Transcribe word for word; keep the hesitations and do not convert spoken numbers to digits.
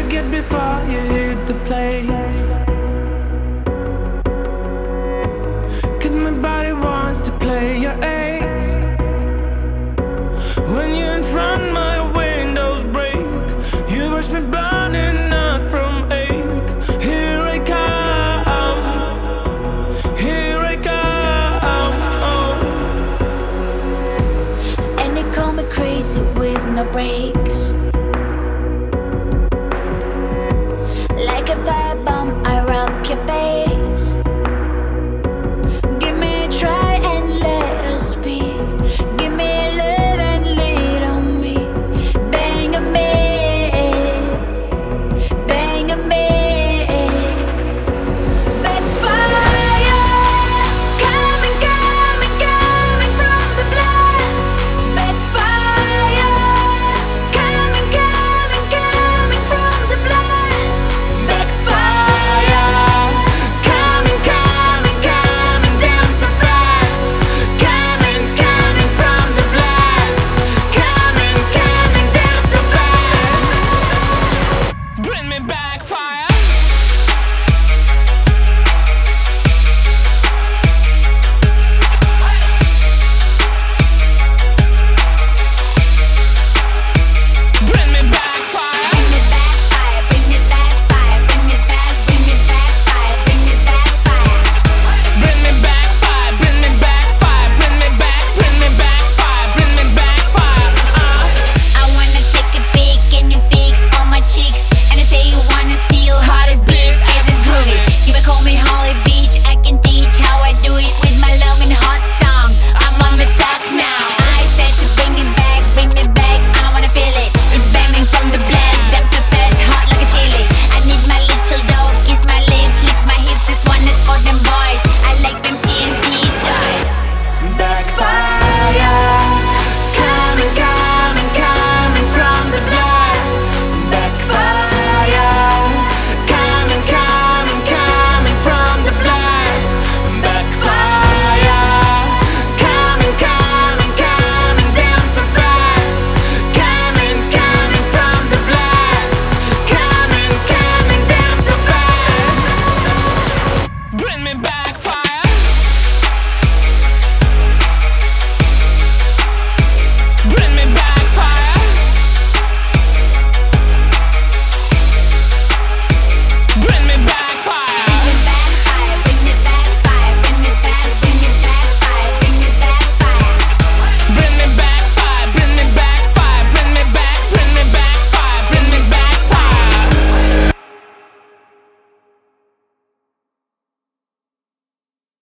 forget before you hit the place. Cause my body wants to play your ace. When you're in front, my windows break. You watch me burning out from ache. Here I come, here I come, oh. And they call me crazy with no break.